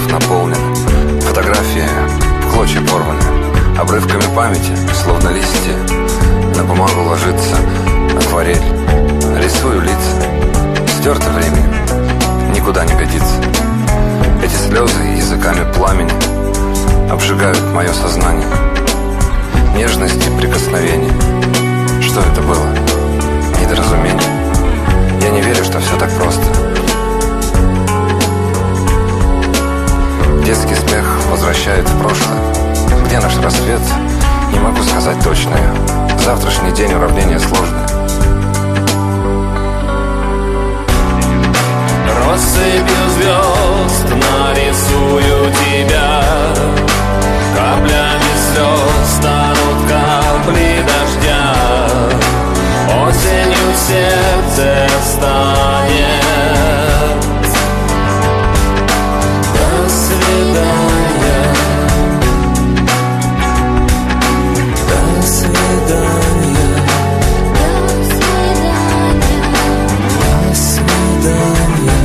альбомов наполнены, фотографии в клочья порваны, обрывками памяти, словно листья. На бумагу ложится акварель. Рисую лица, стерто временем, никуда не годится. Эти слезы языками пламени обжигают мое сознание. Нежность и прикосновение. Что это было? Недоразумение? Я не верю, что все так просто. Детский смех возвращает в прошлое. Где наш рассвет? Не могу сказать точно. Завтрашний день уравнение сложное. Россыпью звезд нарисую тебя, каплями слез станут капли дождя, осенью в сердце станет. До свидания, до свидания, до свидания, до свидания.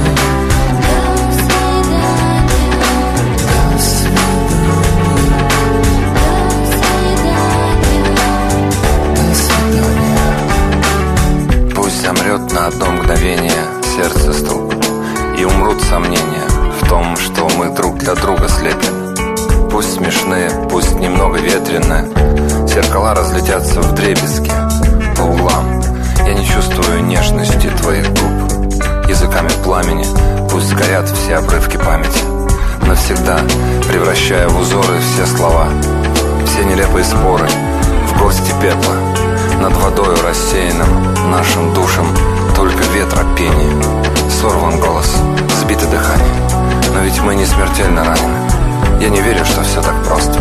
Замрет на одно мгновение сердце стук, и умрут сомнения в том, что мы друг для друга слеплены. Пусть смешные, пусть немного ветреные, зеркала разлетятся вдребезги по углам. Я не чувствую нежности твоих губ. Языками пламени пусть сгорят все обрывки памяти, навсегда превращая в узоры все слова, все нелепые споры в горсти пепла. Над водою рассеянным нашим душам только ветра пение. Сорван голос, сбито дыхание. Но ведь мы не смертельно ранены. Я не верю, что все так просто.